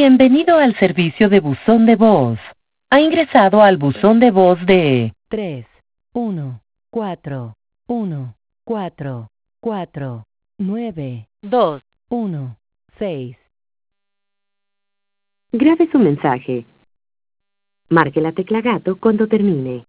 Bienvenido al servicio de buzón de voz. Ha ingresado al buzón de voz de 31414492116. Grabe su mensaje. Marque la tecla gato cuando termine.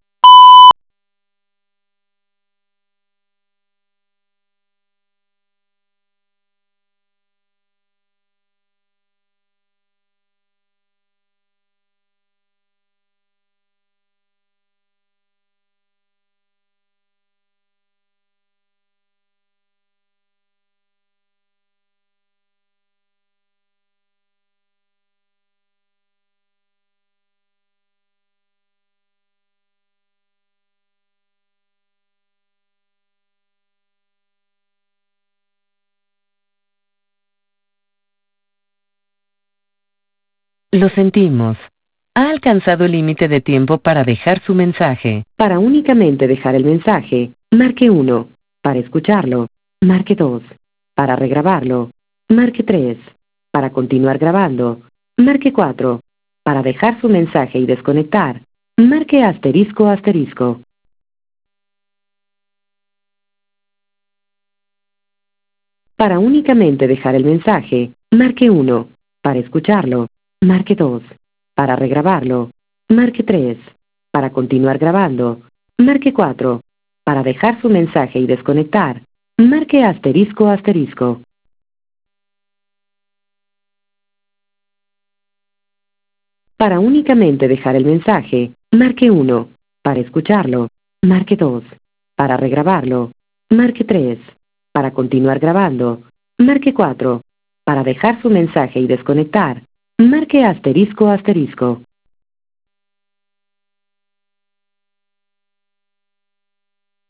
Lo sentimos. Ha alcanzado el límite de tiempo para dejar su mensaje. Para únicamente dejar el mensaje, marque 1. Para escucharlo, marque 2. Para regrabarlo, marque 3. Para continuar grabando, marque 4. Para dejar su mensaje y desconectar, marque asterisco asterisco. Para únicamente dejar el mensaje, marque 1. Para escucharlo, marque 2. Para regrabarlo, marque 3. Para continuar grabando, marque 4. Para dejar su mensaje y desconectar, marque asterisco asterisco. Para únicamente dejar el mensaje, marque 1. Para escucharlo, marque 2. Para regrabarlo, marque 3. Para continuar grabando, marque 4. Para dejar su mensaje y desconectar, marque asterisco asterisco.